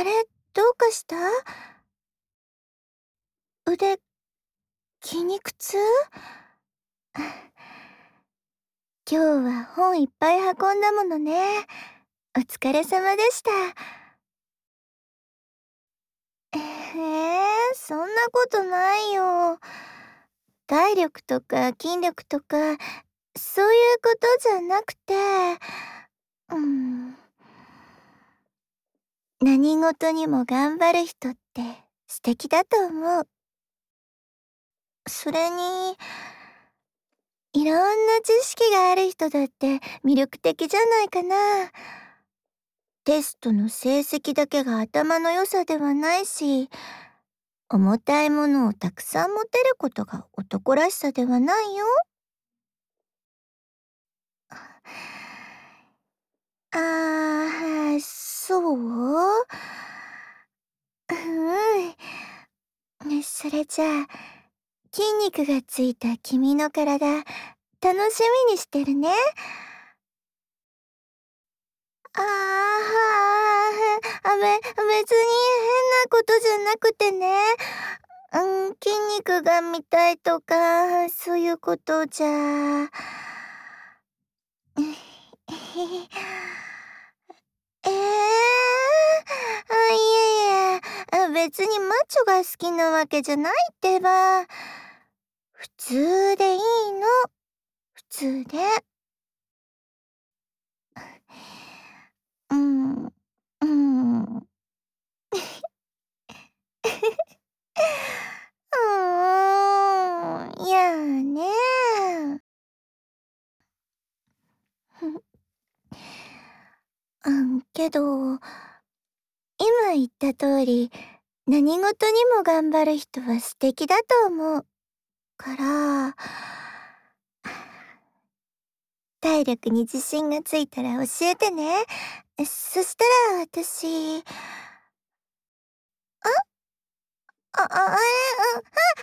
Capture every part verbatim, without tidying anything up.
あれ、どうかした？腕、筋肉痛？今日は本いっぱい運んだものね。お疲れ様でした。えー、そんなことないよ。体力とか筋力とか、そういうことじゃなくて、うん、何事にも頑張る人って素敵だと思う。それに、いろんな知識がある人だって魅力的じゃないかな。テストの成績だけが頭の良さではないし、重たいものをたくさん持てることが男らしさではないよ。あー、そう？うん。それじゃあ、筋肉がついた君の体、楽しみにしてるね。あーあ、べ、別に変なことじゃなくてね。うん、筋肉が見たいとか、そういうことじゃ。ええー、あ、いえいえ、あ、別にマッチョが好きなわけじゃないってば。普通でいいの。普通で。うん、うん。うーん、いやね。うん、けど、今言った通り、何事にも頑張る人は素敵だと思うから、体力に自信がついたら教えてね。そしたら私、あ、あ、あ、あれ、うん、あ、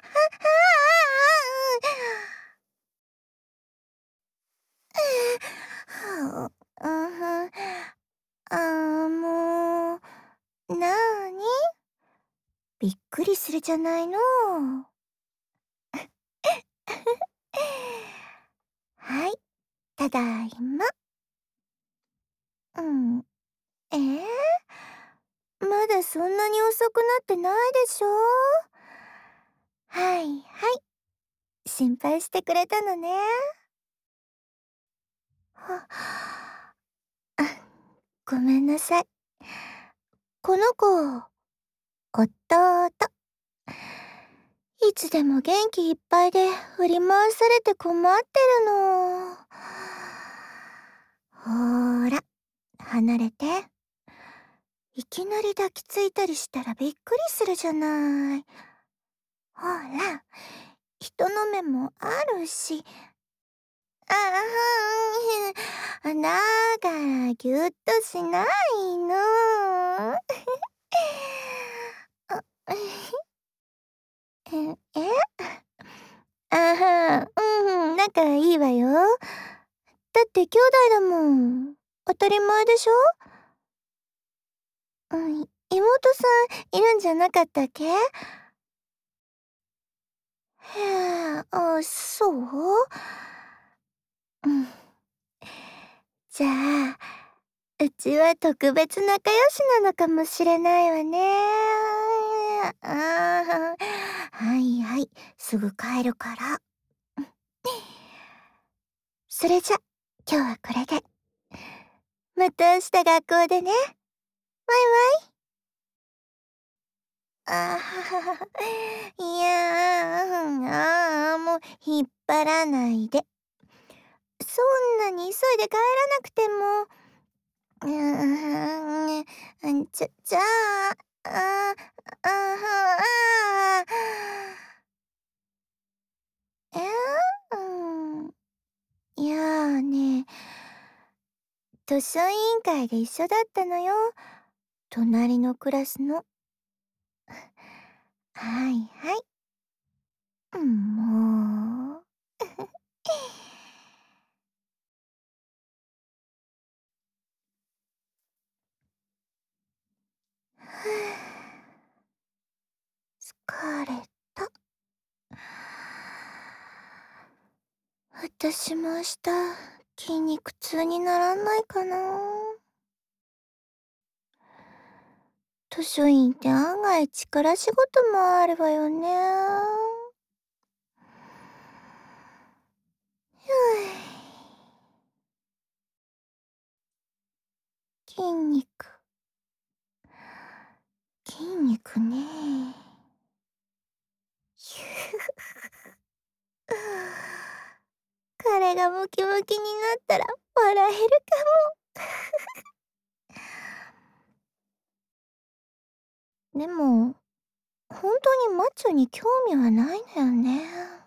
あ、あ、あ、あ、あ、あ、あ、もう、なーに？びっくりするじゃないの。はい、ただいま。うん。えー、まだそんなに遅くなってないでしょ？はいはい。心配してくれたのね。は、あ、ごめんなさい。この子、弟。いつでも元気いっぱいで振り回されて困ってるの。ほーら、離れて。いきなり抱きついたりしたらびっくりするじゃない。ほら、人の目もあるし。ああ、だからぎゅっとしないの。あ、え、えあは、うん、仲いいわよ。だって兄弟だもん。当たり前でしょ？うん、妹さんいるんじゃなかったっけ？へえ、あ、そう？うん。じゃあ、うちは特別仲良しなのかもしれないわね。ああ、はいはい、すぐ帰るから。それじゃ、今日はこれで。また明日学校でね。バイバイ。あはは。いや、ああ、もう引っ張らないで。そんなに急いで帰らなくても。うーん、じゃ、じゃあ、あ、あは、あえー、うん。いやーね、図書委員会で一緒だったのよ。隣のクラスの。はいはい。うん、もう。 疲れた。私も明日筋肉痛にならないかな。図書院って案外力仕事もあるわよね。ふぅ。筋肉筋肉ね。彼がムキムキになったら笑えるかも。でも本当にマッチョに興味はないのよね。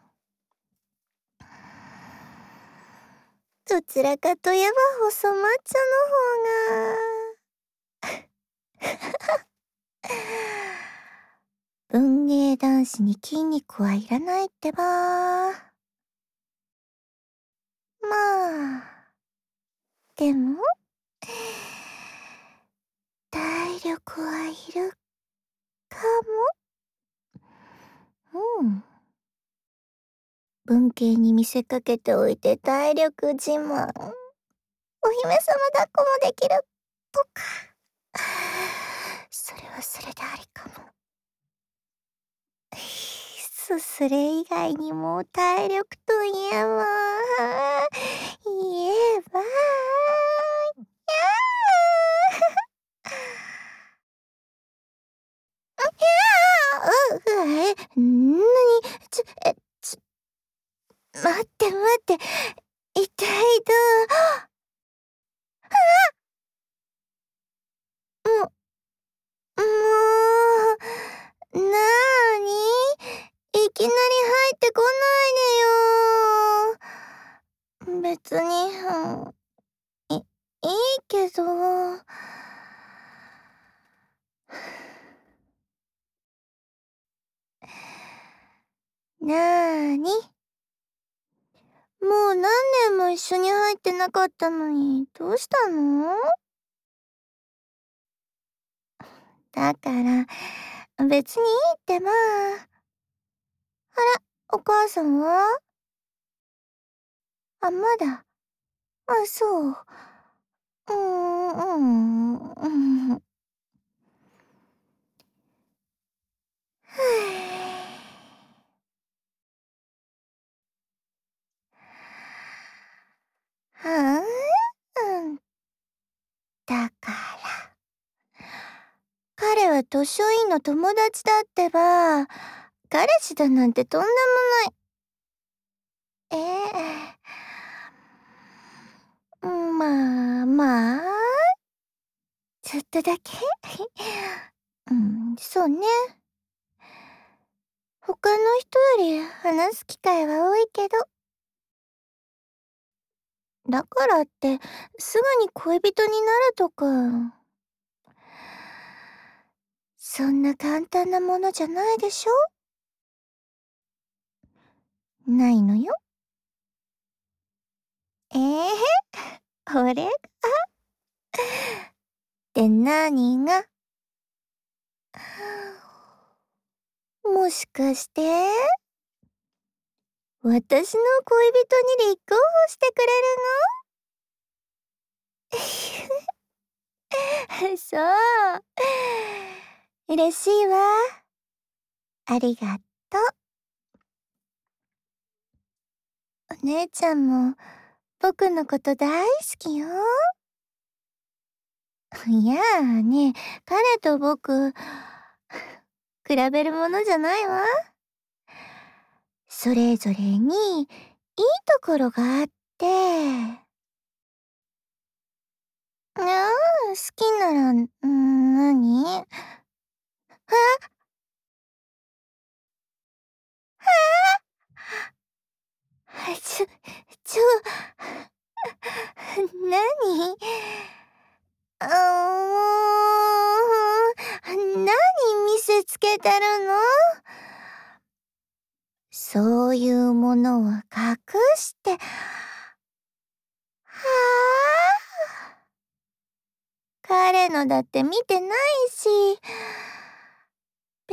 どちらかといえば細マッチョの方が文芸男子に筋肉はいらないってば。まあでも体力はいるかも。うん。文系に見せかけておいて体力自慢。お姫様抱っこもできるとか。それはそれでありかも。すすれ以外にも体力といえば言えばやーううえなにちょえちょ待って待って痛いとももうなーにいきなり入ってこないでよ。別に、い、いいけど。なーにもう何年も一緒に入ってなかったのにどうしたの？だから別にいいってば。あら、お母さんは？あ、まだ。あ、そう。うーん、うん、うん。はぁ。はぁ、うん。だから。彼は図書委員の友達だってば。彼氏だなんてとんでもない。ええ。まあまあ。ちょっとだけうん、そうね。他の人より話す機会は多いけど。だからってすぐに恋人になるとか。そんな簡単なものじゃないでしょ？ないのよ。ええー、俺がって何が？もしかして私の恋人に立候補してくれるの？そう。嬉しいわ。ありがとう。お姉ちゃんも僕のこと大好きよ。いやあね、彼と僕比べるものじゃないわ。それぞれにいいところがあって。ああ、好きなら、んー、何？あ、あ、ちょ、ちょ、何？あ、もう、何見せつけてるの？そういうものは隠して。はあ。彼のだって見てないし。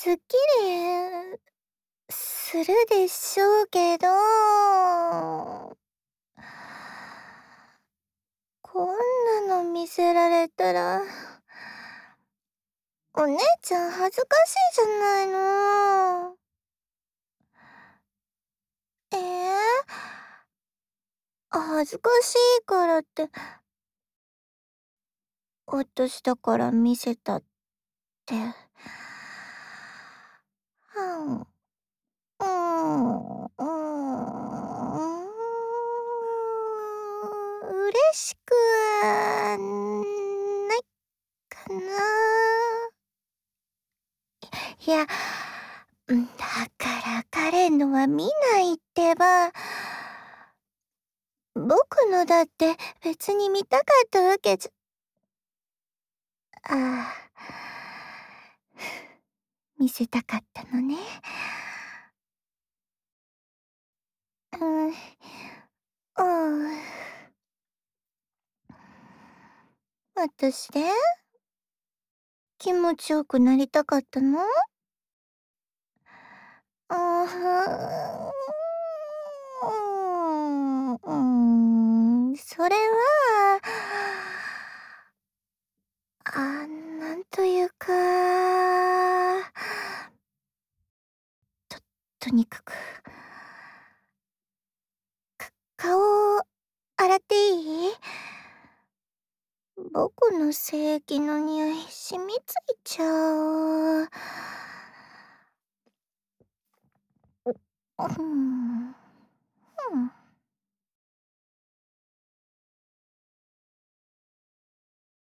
すっきりするでしょうけど、こんなの見せられたら、お姉ちゃん恥ずかしいじゃないの。えー、恥ずかしいからって、私だから見せたって。はん、うーん、うーん、嬉しくはないかな。いや、うん、だから彼のは見ないってば。僕のだって別に見たかったわけじゃ。ああ、見せたかったのね。うん、うん。私で気持ちよくなりたかったの？ああ、うーん、うーん、それは、あ、なんというか、ととにかく、か顔を洗っていい？僕の精液の匂い染みついちゃう。うん。